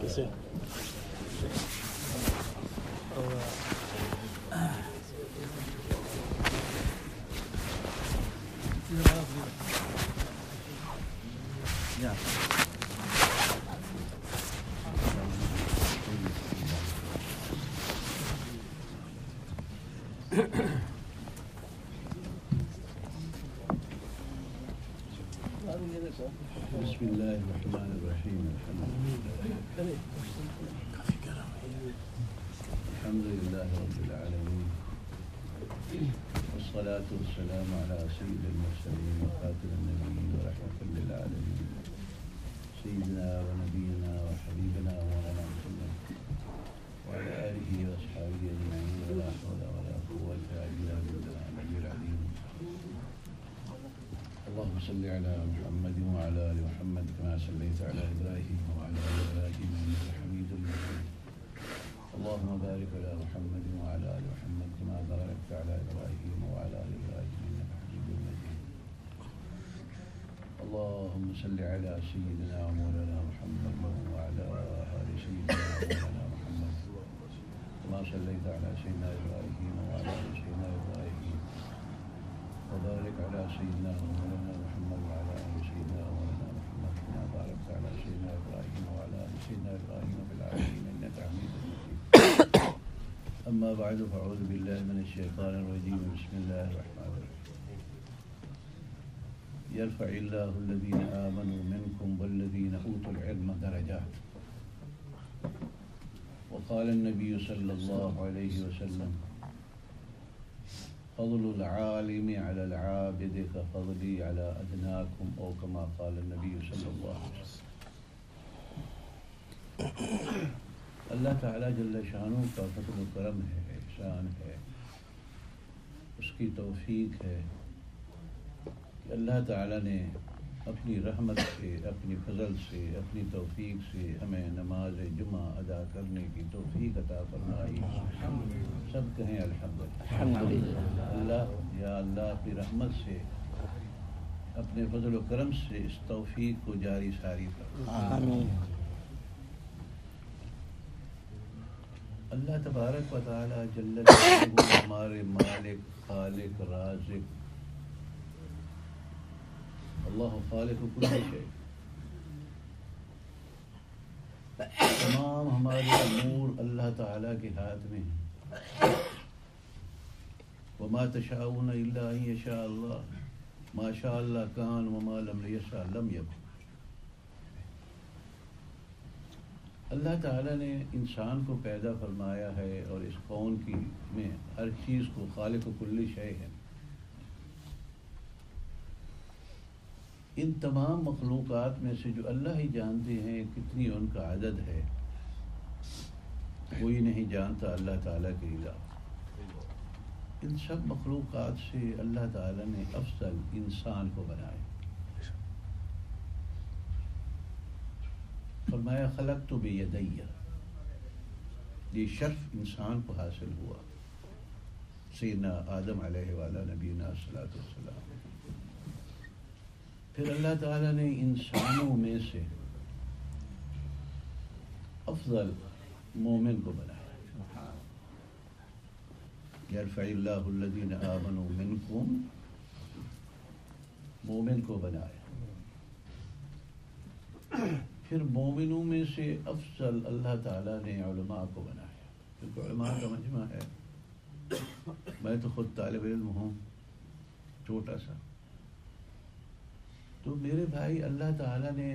بسم الله الرحمن الرحيم الحمد لله رب العالمين والصلاة والسلام على سيد المرسلين وخاتم النبيين ورحمة للعالمين سيدنا ونبينا وحبيبنا ومولانا محمد وعلى آله وأصحابه أجمعين ولا حول ولا قوة إلا بالله العلي العظيم اللهم صل على محمد وعلى آل محمد كما صليت على إبراهيم وعلى آل إبراهيم إنك حميد مجيد اللهم بارك على محمد وعلى آل محمد كما باركت على إبراهيم وعلى آل إبراهيم إنك حميد مجيد اللهم صل على سيدنا ومولانا محمد وعلى آل سيدنا ومولانا محمد كما صليت على سيدنا إبراهيم وعلى آل سيدنا إبراهيم وبارك على سيدنا ومولانا محمد وعلى آل سيدنا ومولانا محمد كما باركت على سيدنا إبراهيم وعلى آل سيدنا إبراهيم في العالمين إنك حميد مجيد أما بعد فأعوذ بالله من الشيطان الرجيم بسم الله الرحمن الرحيم يرفع الله الذين آمنوا منكم والذين أوتوا العلم درجات وقال النبي صلى الله عليه وسلم فضل العالم على العابد كفضلي على أدناكم أو كما قال النبي صلى الله عليه وسلم اللہ تعالیٰ جل شانہ کا فضل و کرم ہے، احسان ہے، اس کی توفیق ہے کہ اللہ تعالیٰ نے اپنی رحمت سے، اپنی فضل سے، اپنی توفیق سے ہمیں نماز جمعہ ادا کرنے کی توفیق عطا فرمائی۔ سب کہیں الحمدللہ۔ اللہ یا اللہ اپنی رحمت سے، اپنے فضل و کرم سے اس توفیق کو جاری ساری فرمائے۔ اللہ تبارک و تعالی جل جلالہ ہمارے مالک، خالق، رازق، اللہ خالق کل شیء، تمام ہمارے امور اللہ تعالیٰ کے ہاتھ میں ہیں۔ وما تشاءون الا ان یشاء اللہ ما شاء اللہ کان وما لم یشاء لم یکن۔ اللہ تعالیٰ نے انسان کو پیدا فرمایا ہے اور اس کون کی میں ہر چیز کو خالق کل شیء ہے۔ ان تمام مخلوقات میں سے جو اللہ ہی جانتے ہیں کتنی ان کا عدد ہے، کوئی نہیں جانتا اللہ تعالیٰ کے علاوہ۔ ان سب مخلوقات سے اللہ تعالیٰ نے افضل انسان کو بنایا۔ فرمایا خلقت بیدی، یہ شرف انسان کو حاصل ہوا، سیدنا آدم علیہ وعلیٰ نبینا الصلاۃ والسلام۔ پھر اللہ تعالیٰ نے انسانوں میں سے افضل مومن کو بنایا۔ یرفع اللہ الذین آمنوا منکم، مومن کو بنایا۔ پھر مومنوں میں سے افضل اللہ تعالیٰ نے علماء کو بنایا، کیونکہ علماء کا مجمع ہے۔ میں تو خود طالب علم ہوں، چھوٹا سا، تو میرے بھائی اللہ تعالیٰ نے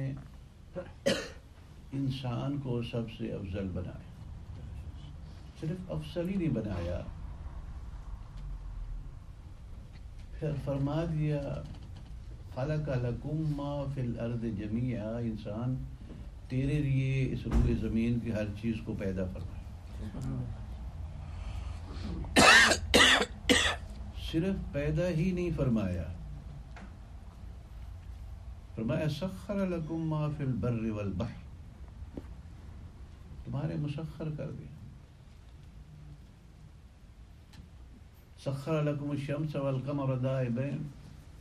انسان کو سب سے افضل بنایا۔ صرف افضل ہی نہیں بنایا، پھر فرما دیا خلق لکم ما فی الارض جمیعا، انسان تیرے لیے اس روئے زمین کی ہر چیز کو پیدا فرمایا۔ صرف پیدا ہی نہیں فرمایا، فرمایا سخر لکم ما فی البر والبحر، تمہارے مسخر کر دیا۔ سخر لکم الشمس والقمر دائبین،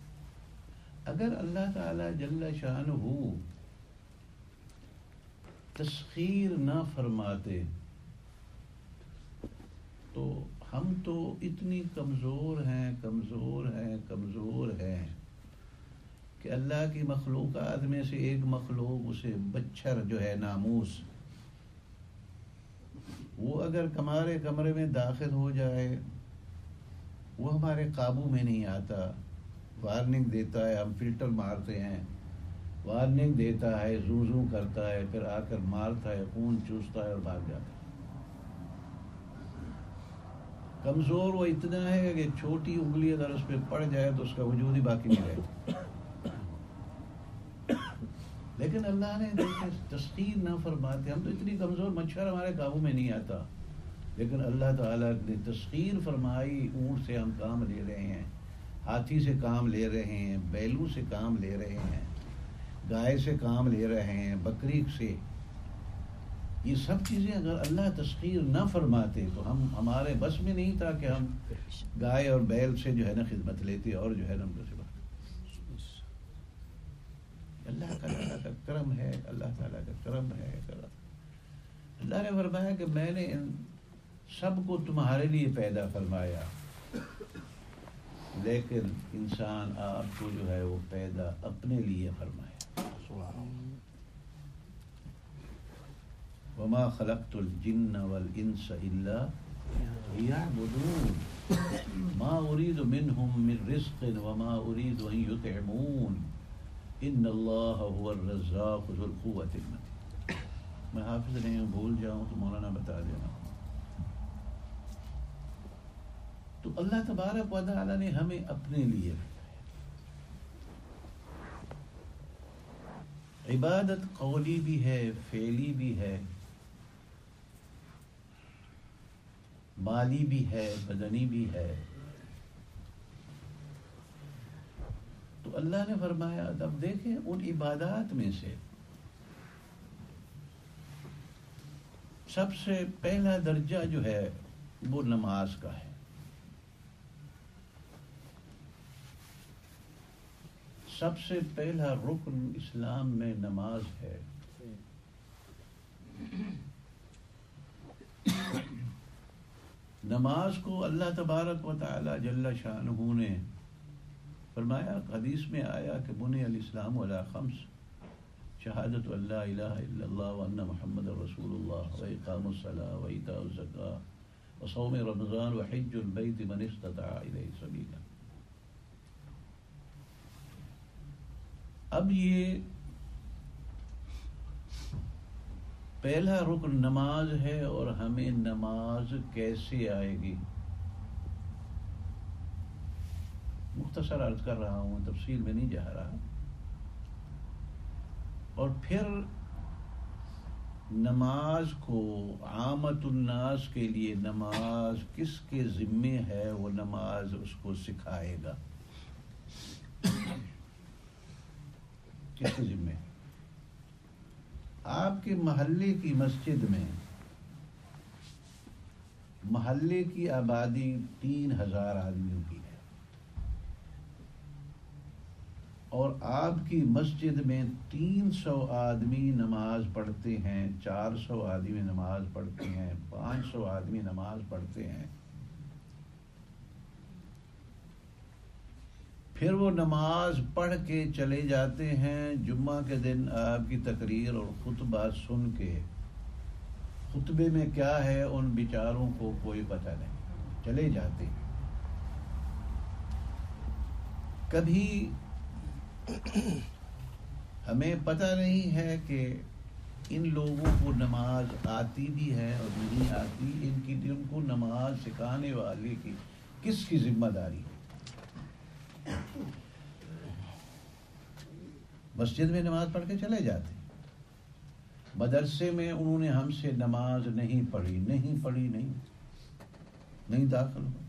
اگر اللہ تعالی جل شانہ تسخیر نہ فرماتے تو ہم تو اتنی کمزور ہیں کہ اللہ کی مخلوقات میں سے ایک مخلوق اسے بچھر جو ہے ناموس، وہ اگر ہمارے کمرے میں داخل ہو جائے وہ ہمارے قابو میں نہیں آتا، وارننگ دیتا ہے، ہم فلٹر مارتے ہیں، وارننگ دیتا ہے، زو کرتا ہے، پھر آ کر مارتا ہے، خون چوستا ہے اور بھاگ جاتا ہے۔ کمزور وہ اتنا ہے کہ چھوٹی انگلی اگر اس پہ پڑ جائے تو اس کا وجود ہی باقی نہیں رہتا۔ لیکن اللہ نے دیکھے تسخیر نہ فرماتے، ہم تو اتنی کمزور، مچھر ہمارے قابو میں نہیں آتا، لیکن اللہ تعالیٰ نے تسخیر فرمائی، اونٹ سے ہم کام لے رہے ہیں، ہاتھی سے کام لے رہے ہیں، بیلو سے کام لے رہے ہیں، گائے سے کام لے رہے ہیں، بکری سے، یہ سب چیزیں اگر اللہ تسخیر نہ فرماتے تو ہمارے بس میں نہیں تھا کہ ہم گائے اور بیل سے جو ہے نا خدمت لیتے اور جو ہے نا ان کو اللہ تعالیٰ کا کرم ہے، اللہ تعالیٰ کا کرم ہے۔ اللہ نے فرمایا کہ میں نے ان سب کو تمہارے لیے پیدا فرمایا، لیکن انسان آپ کو جو ہے وہ پیدا اپنے لیے فرمایا۔ وما خلقت الجن والانس الا ليعبدون ما اريد منهم من رزق وما اريد ان يطعمون ان اللہ هو الرزاق ذو القوۃ المتین۔ میں حافظ نہیں ہوں، بھول جاؤں تو مولانا بتا دینا۔ تو اللہ تبارک و تعالی نے ہمیں اپنے لیے عبادت قولی بھی ہے، فعلی بھی ہے، مالی بھی ہے، بدنی بھی ہے۔ تو اللہ نے فرمایا، اب دیکھیں ان عبادات میں سے سب سے پہلا درجہ جو ہے وہ نماز کا ہے۔ سب سے پہلا رکن اسلام میں نماز ہے۔ نماز کو اللہ تبارک و تعالی جل شانہ نے فرمایا، حدیث میں آیا کہ بنی الاسلام علی خمس، شہادت ان لا الہ الا اللہ وان محمد رسول اللہ واقام الصلاۃ وایتاء الزکاۃ وصوم رمضان وحج البیت من استطاع الیہ سبیلا۔ اب یہ پہلا رکن نماز ہے، اور ہمیں نماز کیسے آئے گی؟ مختصر عرض کر رہا ہوں، تفصیل میں نہیں جا رہا۔ اور پھر نماز کو عامت الناس کے لیے نماز کس کے ذمے ہے، وہ نماز اس کو سکھائے گا، کس کے ذمے؟ آپ کے محلے کی مسجد میں، محلے کی آبادی 3000 آدمیوں کی ہے، اور آپ کی مسجد میں 300 آدمی نماز پڑھتے ہیں، 400 آدمی نماز پڑھتے ہیں، 500 آدمی نماز پڑھتے ہیں۔ پھر وہ نماز پڑھ کے چلے جاتے ہیں، جمعہ کے دن آپ کی تقریر اور خطبہ سن کے، خطبے میں کیا ہے ان بیچاروں کو کوئی پتہ نہیں، چلے جاتے ہیں۔ کبھی ہمیں پتہ نہیں ہے کہ ان لوگوں کو نماز آتی بھی ہے اور نہیں آتی، ان کو نماز سکھانے والے کی کس کی ذمہ داری ہے؟ مسجد میں نماز پڑھ کے چلے جاتے ہیں، مدرسے میں انہوں نے ہم سے نماز نہیں پڑھی، نہیں داخل ہو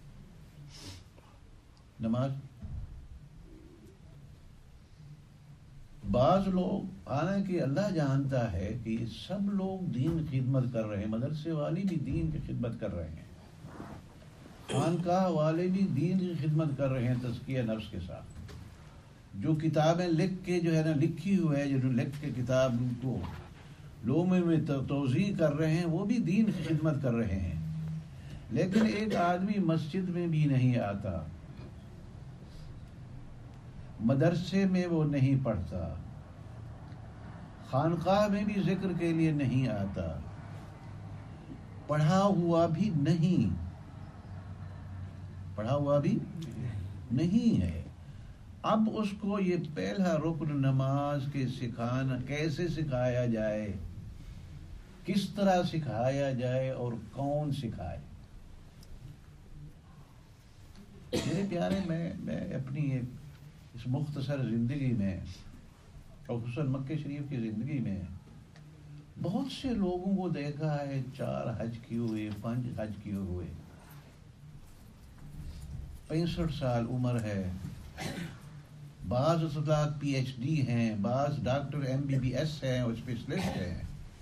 نماز۔ بعض لوگ، حالانکہ اللہ جانتا ہے کہ یہ سب لوگ دین کی خدمت کر رہے ہیں، مدرسے والے بھی دین کی خدمت کر رہے ہیں، خانقاہ والے بھی دین کی خدمت کر رہے ہیں تزکیہ نفس کے ساتھ۔ جو کتابیں لکھ کے جو ہے نا لکھی ہوئی ہے، جو لکھ کے کتاب کو لوگوں میں توضیح کر رہے ہیں، وہ بھی دین کی خدمت کر رہے ہیں، لیکن ایک آدمی مسجد میں بھی نہیں آتا، مدرسے میں وہ نہیں پڑھتا، خانقاہ میں بھی ذکر کے لیے نہیں آتا، پڑھا ہوا بھی نہیں ہے، اب اس کو یہ پہلا رکن نماز کے سکھانا، کیسے سکھایا جائے، کس طرح سکھایا جائے اور کون سکھائے؟ میرے پیارے، میں اپنی اس مختصر زندگی میں، اور خصوصاً مکہ شریف کی زندگی میں، بہت سے لوگوں کو دیکھا ہے 4 حج کیے ہوئے، 5 حج کیے ہوئے، 65 سال عمر ہے، بعض حضرات پی ایچ ڈی ہیں، بعض ڈاکٹر MBBS ہیں اور اسپیشلسٹ ہیں،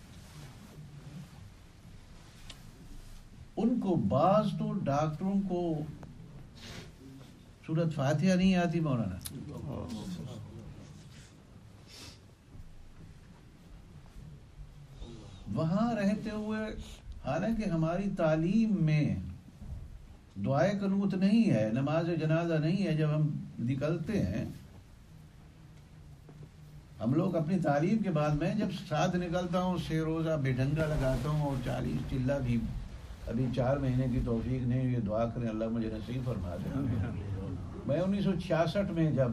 ان کو بعض تو ڈاکٹروں کو سورۃ فاتحہ نہیں آتی مولانا، وہاں رہتے ہوئے، حالانکہ ہماری تعلیم میں دعائے قنوت نہیں ہے، نماز جنازہ نہیں ہے، جب ہم نکلتے ہیں ہم لوگ اپنی تعلیم کے بعد، میں جب ساتھ نکلتا ہوں 6 روزہ بے ڈھنگا لگاتا ہوں اور 40 چلہ بھی، ابھی 4 مہینے کی توفیق نہیں ہوئی، دعا کریں اللہ مجھے نصیب فرما دے۔ میں 1966 میں جب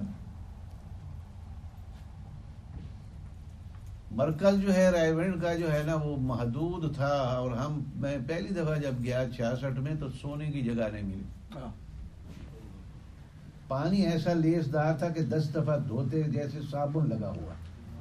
مرکز جو ہے رائے کا جو ہے نا وہ محدود تھا، اور میں پہلی دفعہ جب گیا 66 میں تو سونے کی جگہ نہیں ملی، پانی ایسا لیسدار تھا کہ 10 دفعہ دھوتے جیسے صابن لگا ہوا،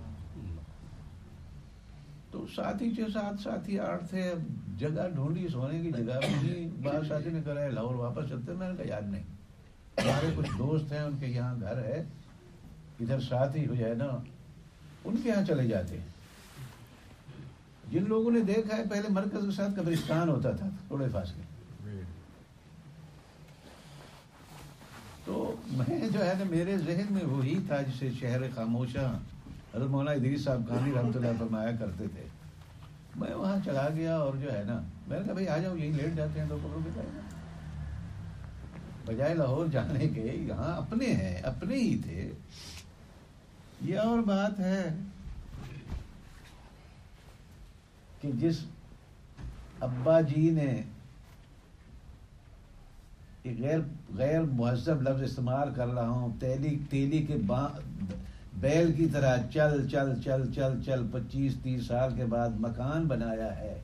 تو ساتھی 6-7 ساتھی 8 تھے، جگہ ڈھونڈی، سونے کی جگہ ملی، بعض ساتھی نے کہا لاہور واپس چلتے، میں نے کہا یاد نہیں، ہمارے کچھ دوست ہیں ان کے یہاں گھر ہے، ادھر ساتھی ہو جائے نا ان کے یہاں چلے جاتے ہیں۔ جن لوگوں نے دیکھا ہے پہلے مرکز کے ساتھ قبرستان ہوتا تھا تھوڑے فاصلے، تو میں جو ہے نا میرے ذہن میں وہی تھا جسے شہر خاموشہ حضرت مولانا ادریس صاحب خانی رحمۃ اللہ فرمایا کرتے تھے۔ میں وہاں چلا گیا اور جو ہے نا میں نے کہا بھائی آ جاؤ، یہی لیٹ جاتے ہیں 2 کمروں کے پاس، بجائے لاہور جانے کے یہاں اپنے ہیں، اپنے ہی تھے۔ یہ اور بات ہے کہ جس ابا جی نے غیر مہذب لفظ استعمال کر رہا ہوں، تیلی کے بیل کی طرح چل چل چل چل چل 25-30 سال کے بعد مکان بنایا ہے،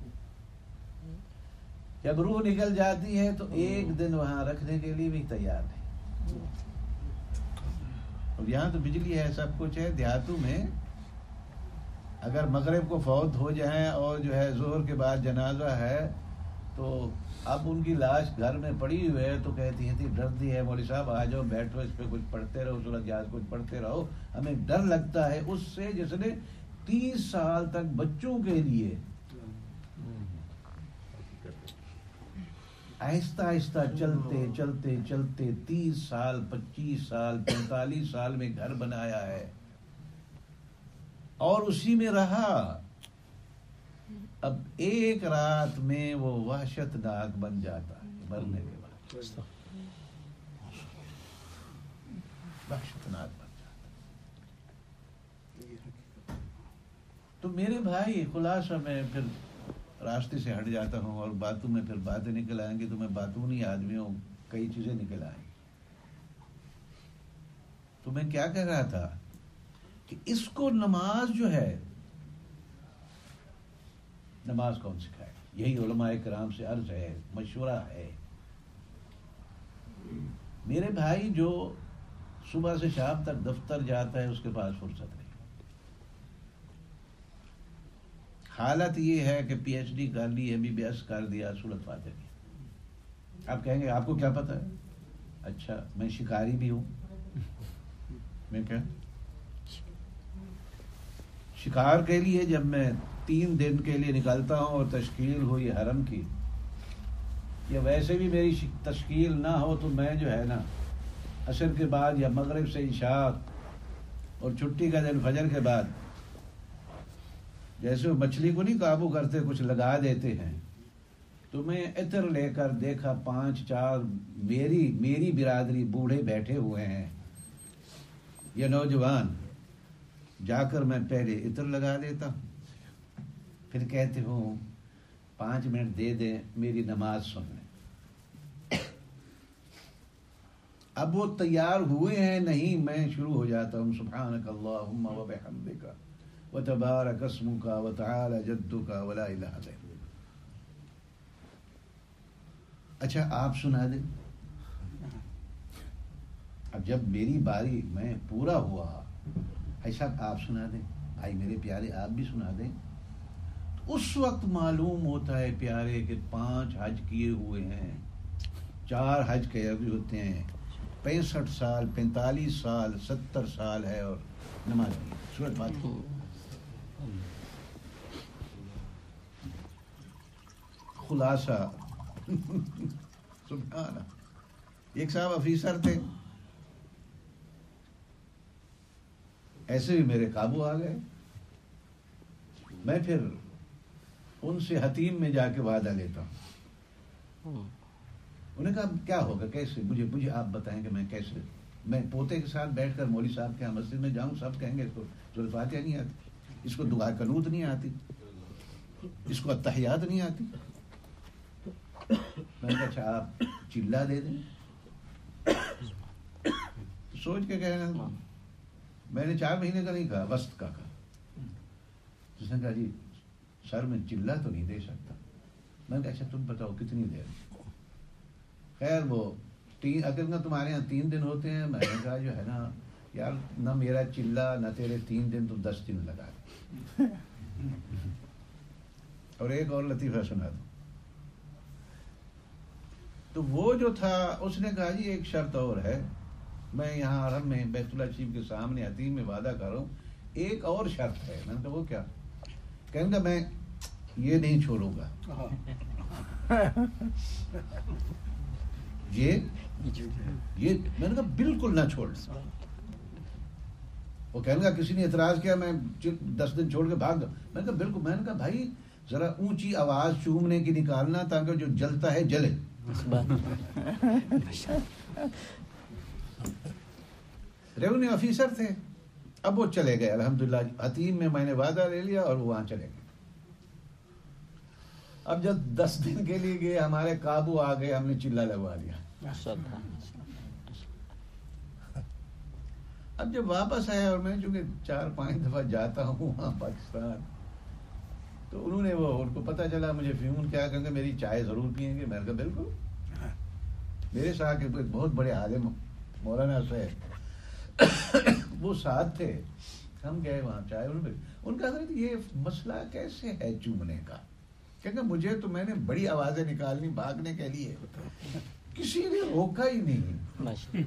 جب روح نکل جاتی ہے تو ایک دن وہاں رکھنے کے لیے بھی تیار نہیں، اور یہاں تو بجلی ہے، سب کچھ ہے۔ دیہاتوں میں اگر مغرب کو فوت ہو جائیں اور جو ہے ظہر کے بعد جنازہ ہے تو اب ان کی لاش گھر میں پڑی ہوئی ہے تو کہتی ہے ڈرتی ہے، مولوی صاحب آ جاؤ بیٹھو، اس پہ کچھ پڑھتے رہو، سورۃ یاس کچھ پڑھتے رہو، ہمیں ڈر لگتا ہے اس سے جس نے 30 سال تک بچوں کے لیے آہستہ آہستہ چلتے چلتے چلتے 30 سال 25 سال 45 سال میں گھر بنایا ہے اور اسی میں رہا، اب ایک رات میں وہ وحشت ناک بن جاتا ہے، مرنے کے بعد وحشت ناک بن جاتا ہے۔ تو میرے بھائی خلاصہ میں پھر راستے سے ہٹ جاتا ہوں اور باتوں میں پھر باتیں نکل آئیں گی، تو میں باتونی آدمی ہوں، کئی چیزیں نکل آئیں گی۔ تو میں کیا کہہ رہا تھا کہ اس کو نماز جو ہے، نماز کون سکھائے؟ یہی علماء کرام سے عرض ہے، مشورہ ہے۔ میرے بھائی جو صبح سے شام تک دفتر جاتا ہے اس کے پاس فرصت نہیں، حالت یہ ہے کہ پی ایچ ڈی کر لی، MBBS کر دیا، سورۃ فاتحہ کی۔ آپ کہیں گے آپ کو کیا پتہ ہے؟ اچھا میں شکاری بھی ہوں، میں کیا شکار کے لیے جب میں 3 دن کے لیے نکلتا ہوں اور تشکیل ہوئی حرم کی، یا ویسے بھی میری تشکیل نہ ہو تو میں جو ہے نا عصر کے بعد یا مغرب سے عشاء اور چھٹی کا دن فجر کے بعد جیسے وہ مچھلی کو نہیں قابو کرتے، کچھ لگا دیتے ہیں، تو میں عطر لے کر دیکھا 5-4 میری برادری بوڑھے بیٹھے ہوئے ہیں یا نوجوان، جا کر میں پہلے عطر لگا دیتا ہوں، پھر کہتے ہوں 5 منٹ دے دیں میری نماز سن لیں۔ اب وہ تیار ہوئے ہیں نہیں، میں شروع ہو جاتا ہوں سبحانک اللہم و بحمدک و تبارک اسمک و تعالی جدک و لا الہ غیرک۔ اچھا آپ سنا دیں۔ اب جب میری باری میں پورا ہوا، ایسا آپ سنا دیں، آئی میرے پیارے آپ بھی سنا دیں۔ اس وقت معلوم ہوتا ہے پیارے کہ 5 حج کیے ہوئے ہیں، 4 حج کے ہوتے ہیں، 65 سال 45 سال 70 سال ہے اور نماز کی سورۃ فاتحہ۔ خلاصہ سبحان، ایک صاحب افیسر تھے، ایسے بھی میرے قابو آ گئے۔ میں پھر ان سے حتیم میں جا کے وعدہ لیتا ہوں۔ انہوں نے کہا کیا ہوگا، کیسے، مجھے آپ بتائیں کہ میں کیسے، میں پوتے کے ساتھ بیٹھ کر مولوی صاحب کے یہاں مسجد میں جاؤں، سب کہیں گے اس کو سورۃ فاتحہ نہیں آتی، اس کو دعا قنوت نہیں آتی، اس کو التحیات نہیں آتی۔ میں نے کہا اچھا آپ چلا دے دیں۔ سوچ کے کہنا، میں نے 4 مہینے کا نہیں کہا، وسط کا کہا۔ اس نے کہا جی سر میں چلا تو نہیں دے سکتا۔ میں نے کہا اچھا تم بتاؤ کتنی دیر۔ خیر وہ اگر نہ تمہارے یہاں 3 دن ہوتے ہیں، میں نے کہا جو ہے نا یار نہ میرا چلا نہ تیرے 3 دن، تو 10 دن لگا دے۔ اور ایک اور لطیفہ سنا دوں۔ تو وہ جو تھا اس نے کہا جی ایک شرط اور ہے، میں یہاں حرم میں بیت اللہ شریف کے سامنے حتیم میں وعدہ کر رہا ہوں، ایک اور شرط ہے۔ میں نے کہا وہ کیا؟ کہیں گا میں یہ نہیں چھوڑوں گا، یہ میں نے کہا بالکل نہ چھوڑ۔ وہ کہنے گا کسی نے اعتراض کیا میں 10 دن چھوڑ کے بھاگ گا، میں نے کہا بالکل۔ میں نے کہا بھائی ذرا اونچی آواز چومنے کی نکالنا تاکہ جو جلتا ہے جلے۔ ریونیو آفیسر تھے، اب وہ چلے گئے الحمدللہ، حتیم میں نے وعدہ لے لیا اور وہ وہاں چلے گئے۔ اب جب 10 دن کے لیے گئے ہمارے قابو آ گئے، ہم نے چلا لگوا دیا۔ اب جب واپس آیا اور میں چونکہ 4-5 دفعہ جاتا ہوں وہاں پاکستان، تو انہوں نے ان کو پتہ چلا مجھے فیون کیا کہیں گے میری چائے ضرور پئیں گے۔ میں نے کہا بالکل۔ میرے ساتھ ایک بہت بڑے عالم مولانا صاحب وہ ساتھ تھے، ہم گئے وہاں چائے، ان کا حضرت یہ مسئلہ کیسے ہے چومنے کا؟ کہتے مجھے تو میں نے بڑی آوازیں نکالنی بھاگنے کے لیے، کسی نے روکا ہی نہیں۔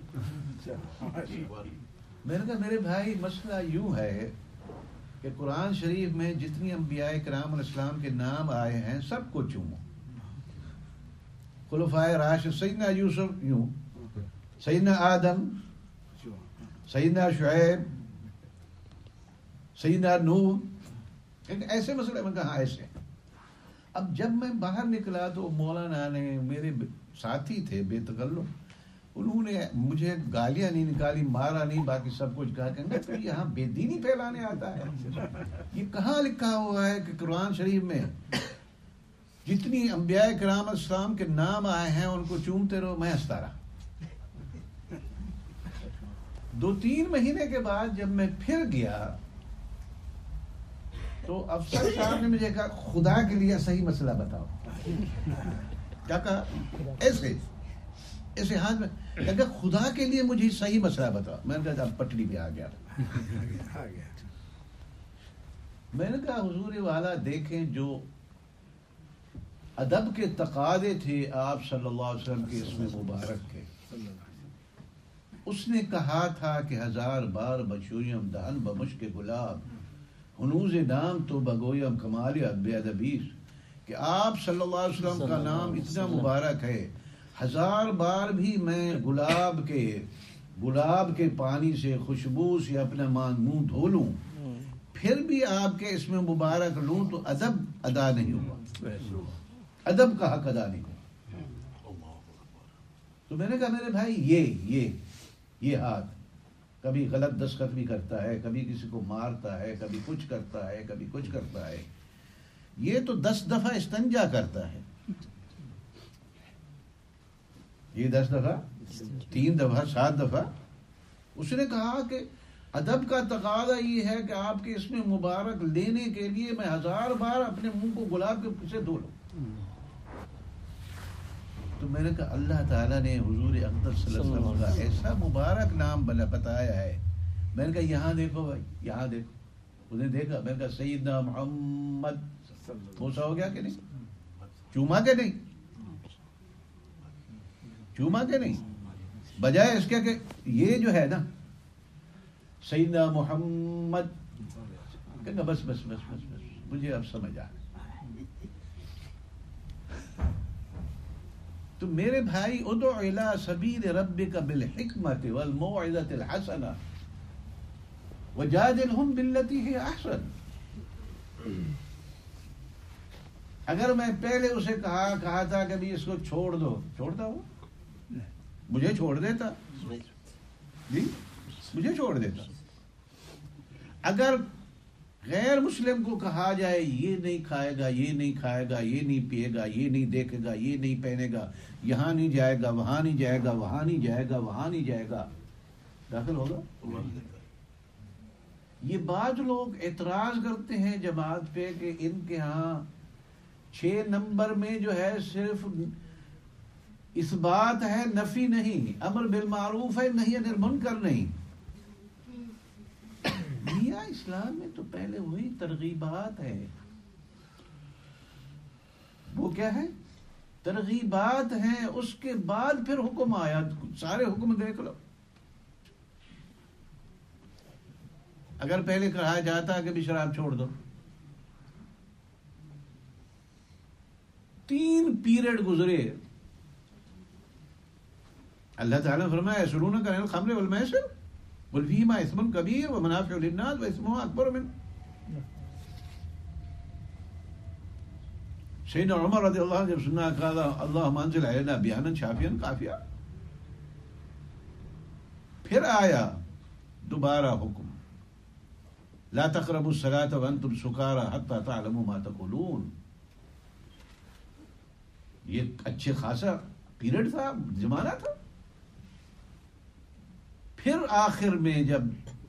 میں نے کہا میرے بھائی مسئلہ یوں ہے کہ قرآن شریف میں جتنی انبیاء کرام علیہ السلام کے نام آئے ہیں سب کو چومو۔ خلفائے راشد سیدنا یوسف یوں، سیدنا آدم، سیدنا شعیب، سیدنا نوح، ایسے مسئلے میں کہا ایسے۔ اب جب میں باہر نکلا تو مولانا نے، میرے ساتھی تھے بے تکلف، انہوں نے مجھے گالیاں نہیں نکالی، مارا نہیں، باقی سب کچھ کہا کہ تو یہاں بے دینی پھیلانے آتا ہے۔ یہ کہاں لکھا ہوا ہے کہ قرآن شریف میں جتنی انبیاء کرام علیہ السلام کے نام آئے ہیں ان کو چومتے رہو؟ میں ہنستا رہا۔ 2-3 مہینے کے بعد جب میں پھر گیا تو افسر صاحب نے مجھے کہا خدا کے لیے صحیح مسئلہ بتاؤ۔ کیا کہا؟ ایسے ہاتھ میں کہ خدا کے لیے مجھے صحیح مسئلہ بتاؤ۔ میں نے کہا پٹڑی پہ آ گیا۔ میں نے کہا حضور والا دیکھیں جو ادب کے تقاضے تھے آپ صلی اللہ علیہ وسلم کے اسم مبارک کے، اس نے کہا تھا کہ 1000 بار بچویم دہن بمشک گلاب، ہنوز نام تو بگویم کمال بے ادبیس، کہ آپ صلی اللہ علیہ وسلم کا نام اتنا مبارک ہے 1000 بار بھی میں گلاب کے پانی سے خوشبو سے اپنا منہ دھو لوں، پھر بھی آپ کے اس میں مبارک لوں تو ادب ادا نہیں ہوا، ادب کا حق ادا نہیں ہوا۔ تو میں نے کہا میرے بھائی یہ ہاتھ کبھی غلط دستخط بھی کرتا ہے، کبھی کسی کو مارتا ہے، کبھی کچھ کرتا ہے، کبھی کچھ کرتا ہے، یہ تو 10 دفعہ استنجا کرتا ہے، یہ 10 دفعہ، 3 دفعہ، 7 دفعہ۔ اس نے کہا کہ ادب کا تقاضا یہ ہے کہ آپ کے اس میں مبارک لینے کے لیے میں 1000 بار اپنے منہ کو گلاب کے سے دھو لوں۔ تو میں نے کہا اللہ تعالیٰ نے حضور اقدس صلی اللہ علیہ وسلم کا ایسا مبارک نام بتایا ہے۔ میں نے کہا یہاں دیکھو بھائی، یہاں دیکھو۔ انہیں دیکھا، میں نے کہا سیدنا محمد، بوسا ہو گیا کہ نہیں؟ چوما کہ نہیں؟ چوما کہ نہیں؟ بجائے اس کے کہ یہ جو ہے نا سیدنا محمد، کہنا بس بس بس بس بس مجھے اب سمجھ آ۔ تو میرے بھائی ادع الی سبیل ربک بالحکمت والموعظۃ الحسنہ وجادلہم باللتی ہی احسن۔ اگر میں پہلے اسے کہا تھا کہ بھی اس کو چھوڑ دو، چھوڑتا وہ؟ مجھے چھوڑ دیتا جی، مجھے چھوڑ دیتا۔ اگر غیر مسلم کو کہا جائے یہ نہیں کھائے گا، یہ نہیں کھائے گا، یہ نہیں پیے گا، یہ نہیں دیکھے گا، یہ نہیں پہنے گا، یہاں نہیں جائے گا، وہاں نہیں جائے گا، وہاں نہیں جائے گا، وہاں نہیں جائے گا، داخل ہوگا؟ یہ بعض لوگ اعتراض کرتے ہیں جماعت پہ کہ ان کے ہاں 6 نمبر میں جو ہے صرف اس بات ہے، نفی نہیں، امر بالمعروف ہے، نہی عن المنکر نہیں۔ میاں اسلام میں تو پہلے وہی ترغیبات ہے، وہ کیا ہے؟ ترغیبات ہیں، اس کے بعد پھر حکم آیا، سارے حکم دیکھ لو۔ اگر پہلے کہا جاتا کہ بھی شراب چھوڑ دو، 3 پیریڈ گزرے، اللہ تعالیٰ نے فرمایا یسألونک عن الخمر والمیسر قل فیہما اثم کبیر ومنافع للناس واثمهما اکبر من۔ سیدنا عمر رضی اللہ عنہ جب سنا کہا اللہم انزل علینا بیانا شافیا کافیا، پھر آیا دوبارہ حکم لا تقربوا الصلاة وانتم سکارى حتى تعلموا ما تقولون۔ یہ اچھے خاصا پیریڈ تھا، زمانہ تھا۔ پھر آخر میں جب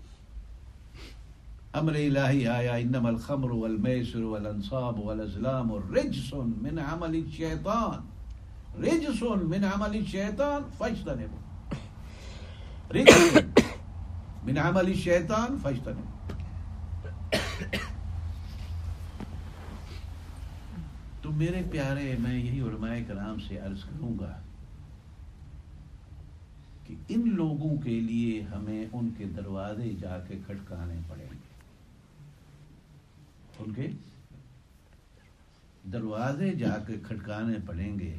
امر الہی آیا انما الخمر والمیسر والانصاب والازلام رجس من عمل الشیطان، رجس من عمل الشیطان فاجتنبوا، رجس من عمل الشیطان فاجتنبوا۔ تو میرے پیارے، میں یہی علماء کرام سے عرض کروں گا کہ ان لوگوں کے لیے ہمیں ان کے دروازے جا کے کھٹکانے پڑیں گے، ان کے دروازے جا کے کھٹکانے پڑیں گے۔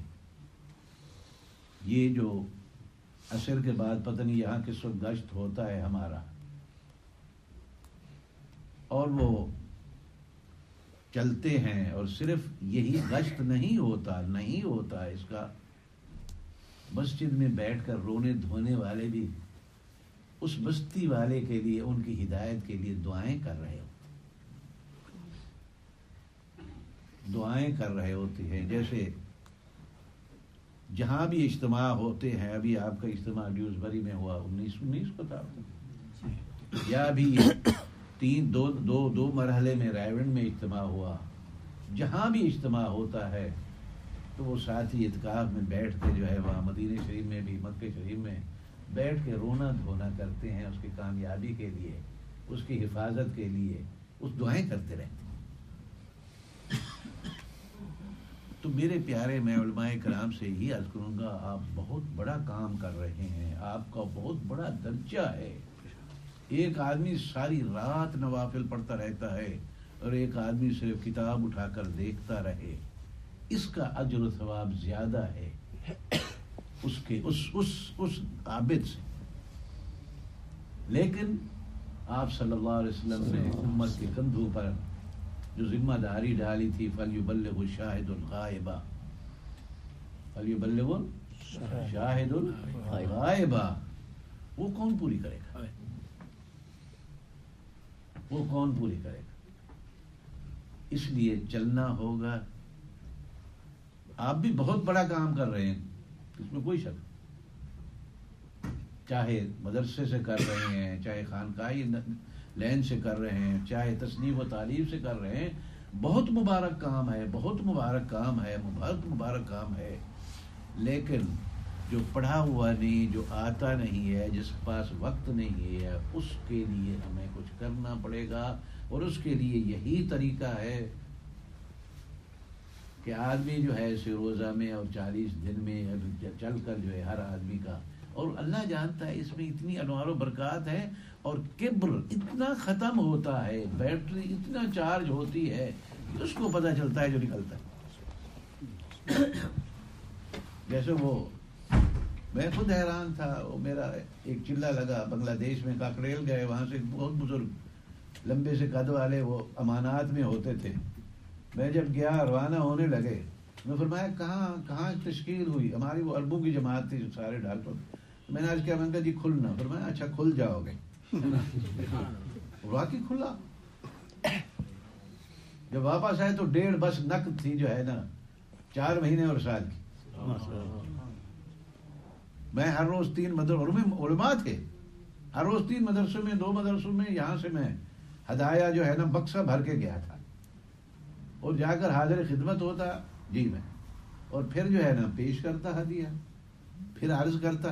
یہ جو عصر کے بعد پتہ نہیں یہاں کس وقت گشت ہوتا ہے ہمارا، اور وہ چلتے ہیں، اور صرف یہی گشت نہیں ہوتا اس کا، مسجد میں بیٹھ کر رونے دھونے والے بھی اس بستی والے کے لیے، ان کی ہدایت کے لیے دعائیں کر رہے ہوتے ہیں۔ جیسے جہاں بھی اجتماع ہوتے ہیں، ابھی آپ کا اجتماع ڈیوزبری میں ہوا 19 کو تھا، یا ابھی 2 مرحلے میں رائیونڈ میں اجتماع ہوا، جہاں بھی اجتماع ہوتا ہے تو وہ ساتھی اعتکاف میں بیٹھ کے جو ہے وہاں مدینہ شریف میں بھی، مکہ شریف میں بیٹھ کے رونا دھونا کرتے ہیں، اس کی کامیابی کے لیے، اس کی حفاظت کے لیے، اس دعائیں کرتے رہتے ہیں۔ تو میرے پیارے، میں علماء کرام سے یہی عرض کروں گا، آپ بہت بڑا کام کر رہے ہیں، آپ کا بہت بڑا درجہ ہے۔ ایک آدمی ساری رات نوافل پڑھتا رہتا ہے اور ایک آدمی صرف کتاب اٹھا کر دیکھتا رہے، اس کا اجر و ثواب زیادہ ہے اس عابد سے۔ لیکن آپ صلی اللہ علیہ وسلم نے امت کے کندھوں پر جو ذمہ داری ڈالی تھی فَلْيُبَلِّغُ الشَّاهِدُ الْغَائِبَ، فَلْيُبَلِّغُ الشَّاهِدُ الْغَائِبَ، وہ کون پوری کرے گا؟ وہ کون پوری کرے گا؟ اس لیے چلنا ہوگا. آپ بھی بہت بڑا کام کر رہے ہیں، اس میں کوئی شک، چاہے مدرسے سے کر رہے ہیں، چاہے خانقاہی لین سے کر رہے ہیں، چاہے تصنیف و تعلیف سے کر رہے ہیں. بہت مبارک کام ہے، بہت مبارک کام ہے، بہت مبارک کام ہے. لیکن جو پڑھا ہوا نہیں، جو آتا نہیں ہے، جس کے پاس وقت نہیں ہے، اس کے لیے ہمیں کچھ کرنا پڑے گا. اور اس کے لیے یہی طریقہ ہے کہ آدمی جو ہے اسے روزہ میں اور 40 دن میں چل کر جو ہے ہر آدمی کا، اور اللہ جانتا ہے اس میں اتنی انوار و برکات ہے، اور کبر اتنا ختم ہوتا ہے، بیٹری اتنا چارج ہوتی ہے کہ اس کو پتہ چلتا ہے جو نکلتا ہے. جیسے وہ میں خود حیران تھا، وہ میرا ایک چلہ لگا بنگلہ دیش میں، کاکریل گئے، وہاں سے بہت بزرگ لمبے سے قد والے وہ امانات میں ہوتے تھے. میں جب گیا روانہ ہونے لگے، میں فرمایا کہاں تشکیل ہوئی؟ ہماری وہ اربوں کی جماعت تھی جو سارے ڈاکٹر. میں نے آج کیا، میں نے کہا جی کھلنا. فرمایا اچھا کھل جاؤ گے. واقعی کھلا. جب واپس آئے تو 1.5 بس نقد تھی جو ہے نا 4 مہینے اور سال کی. میں ہر روز 3 مدرسوں علماء تھے، ہر روز 3 مدرسوں میں 2 مدرسوں میں یہاں سے میں ہدایہ جو ہے نا بکسا بھر کے گیا تھا، اور جا کر حاضر خدمت ہوتا جی میں، اور پھر جو ہے نا پیش کرتا ہدیہ، پھر عرض کرتا.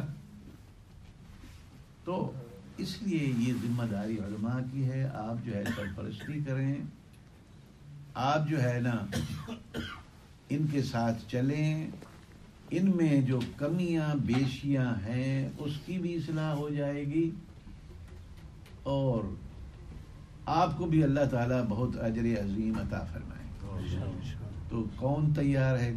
تو اس لیے یہ ذمہ داری علماء کی ہے. آپ جو ہے سرپرستی کریں، آپ جو ہے نا ان کے ساتھ چلیں، ان میں جو کمیاں بیشیاں ہیں اس کی بھی اصلاح ہو جائے گی، اور آپ کو بھی اللہ تعالیٰ بہت اجر عظیم عطا فرمائے. تو کون تیار ہے؟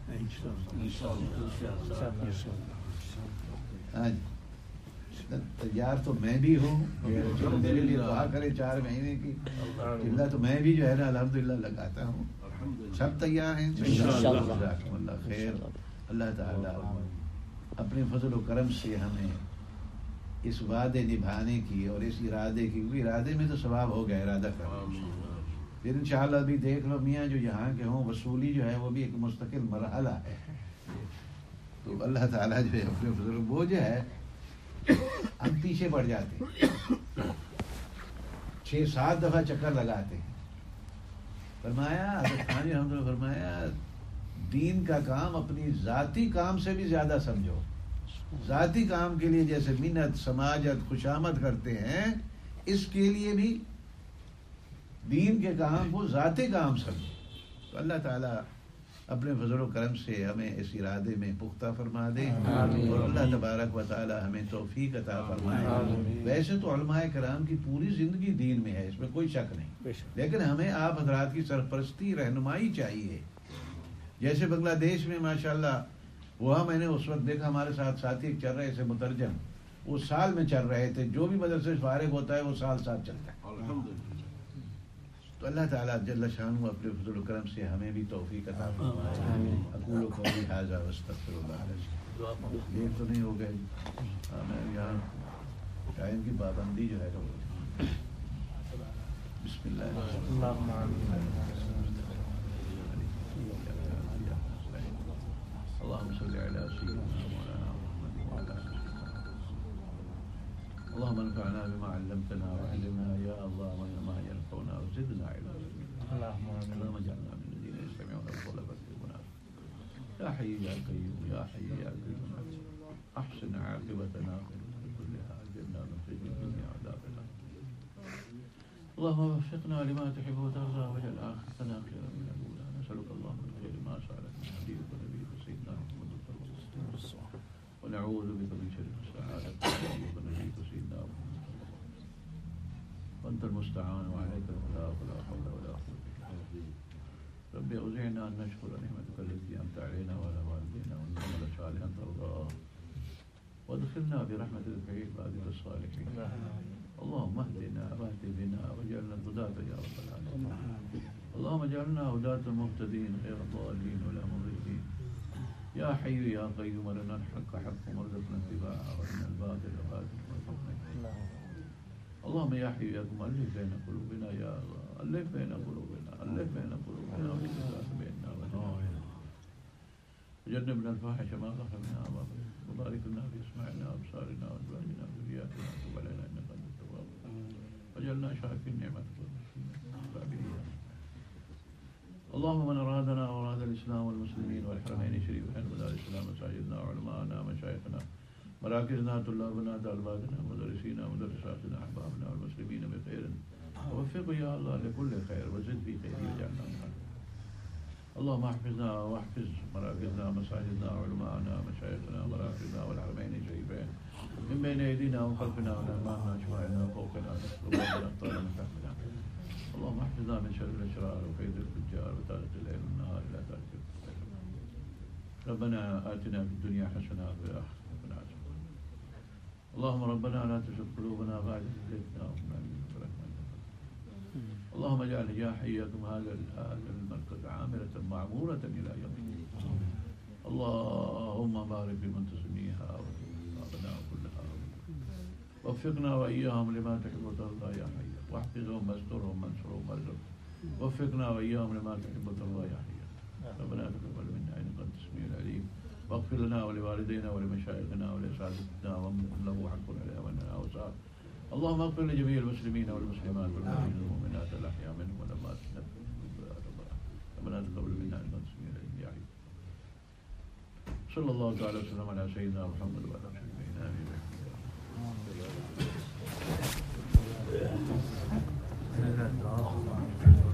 ہاں جی، تیار تو میں بھی ہوں. میرے لیے دعا کرے 4 مہینے کی اللہ، تو میں بھی جو ہے نا الحمدللہ لگاتا ہوں. سب تیار ہیں جزاکم اللہ خیر. اللہ تعالیٰ اپنے فضل و کرم سے ہمیں اس وعدے نبھانے کی اور اس ارادے کی، کیونکہ ارادے میں تو ثواب ہو گیا، ارادہ کرنا. پھر انشاءاللہ ابھی دیکھ لو میاں جو یہاں کے ہوں، وصولی جو ہے وہ بھی ایک مستقل مرحلہ ہے. تو اللہ تعالیٰ جو ہے اپنے فضل، وہ جو ہے ہم پیچھے پڑ جاتے ہیں، 6-7 دفعہ چکر لگاتے ہیں. فرمایا حضرت خان جی ہم نے فرمایا دین کا کام اپنی ذاتی کام سے بھی زیادہ سمجھو. ذاتی کام کے لیے جیسے منت سماجت خوشامد کرتے ہیں، اس کے لیے بھی دین کے کام کو ذاتی کام سمجھو. تو اللہ تعالیٰ اپنے فضل و کرم سے ہمیں اس ارادے میں پختہ فرما دے، اور اللہ تبارک و تعالی ہمیں توفیق عطا فرمائے. ویسے تو علماء کرام کی پوری زندگی دین میں ہے، اس میں کوئی شک نہیں، لیکن ہمیں آپ حضرات کی سرپرستی رہنمائی چاہیے. جیسے بنگلہ دیش میں ماشاءاللہ وہاں میں نے اس وقت دیکھا ہمارے ساتھ ساتھی چل رہے تھے مترجم، وہ سال میں چل رہے تھے، جو بھی مدرسے فارغ ہوتا ہے وہ سال چلتا ہے. تو اللہ تعالیٰ جل شانہ اپنے فضل و کرم سے ہمیں بھی توفیق عطا فرمائے. اقول قولی ھذا واستغفر اللہ. دیر تو نہیں ہو گئے؟ میں یہاں ٹائم کی پابندی جو ہے بسم اللہ اللهم صل على سيدنا مولانا محمد وعلى آله اللهم انفعنا بما علمتنا وعلمنا يا الله ما ينفعنا وزدنا علما. اللهم اجعلنا من الذين يستمعون القول فيتبعون يا حي يا قيوم يا حي يا قيوم احسن عاقبتنا في كل حال جنة من الدنيا عذاب النار. اللهم وفقنا لما تحب وترضى واجعل آخرتنا خيرا من الأولى. نسألك اللهم من خير ما سألك من حبيبك ونبيك سيدنا محمد صلى الله عليه وسلم، ونعوذ بك من شر ما استعاذك حبيبك ونبيك سيدنا محمد صلى الله عليه وسلم، وأنت المستعان وعليك البلاغ ولا حول ولا قوة إلا بالله. رب أوزعنا أن نشكر نعمتك التي أنعمت علينا وعلى والدينا وأن نعمل صالحا ترضاه وادخلنا برحمتك في عبادك الصالحين. اللهم اهدنا واهد بنا واجعلنا هداة يا رب العالمين. اللهم اجعلنا هداة مهتدين غير ضالين ولا مضلين. يا حي يا قيوم أرنا الحق حقا وارزقنا اتباعه وارنا الباطل باطلا وارزقنا اجتنابه. اللهم يا حي يا قيوم ألف بين قلوبنا يا الله، ألف بين قلوبنا، ألف بين قلوبنا وجعل بيننا وبين وجنبنا الفاحش ما ظهر منها وما بطن، وبارك لنا في اسماعنا وابصارنا وازواجنا وذرياتنا وتب علينا انك انت التواب وجعلنا شاكرين نعمتك والمسلمين. اللهم من ارادنا واراد الاسلام والمسلمين والحرمين الشريفين ودار الاسلام مساجدنا وعلماءنا ومشايخنا مراكزنا طلابنا طالباتنا مدرسينا مدرساتنا احبابنا والمسلمين بخير ووفق يا الله لكل خير وزد في خير وجعلنا من خير. اللهم احفظنا واحفظ مراكزنا مساجدنا وعلماءنا مشايخنا مراكزنا والحرمين الشريفين من بين ايدينا وخلفنا ونعمائنا شمائنا وفوقنا ربنا طال من تحتنا. اللهم احفظنا من شر الاشرار وكيد الفجار وطارق الليل والنهار لا تارك الفجر. ربنا اتنا في الدنيا حسنه وفي الاخره حسنه. اللهم ربنا لا تزغ قلوبنا بعد إذ هديتنا وهب لنا من لدنك رحمة. اللهم اجعل حياكم هذا المركز عامرة معمورة إلى يوم الدين. اللهم بارك في منتسميها وأبناء كلها وفقنا وإياهم لما تحب وترضى يا حي، واحفظهم واسترهم وانصرهم وارزقهم. وفقنا وإياهم لما تحب وترضى يا حي. ربنا تقبل منا إنك أنت السميع العليم، واغفر لنا ولوالدينا ولمشايخنا ولأساتذتنا ومن له حق علينا وأننا وسعد. اللهم اغفر لجميع المسلمين والمسلمات والمؤمنين والمؤمنات الأحياء منهم والأموات ربنا تقبل منا إنك أنت السميع العليم يا حي. صلى الله تعالى وسلم على سيدنا محمد وعلى آله.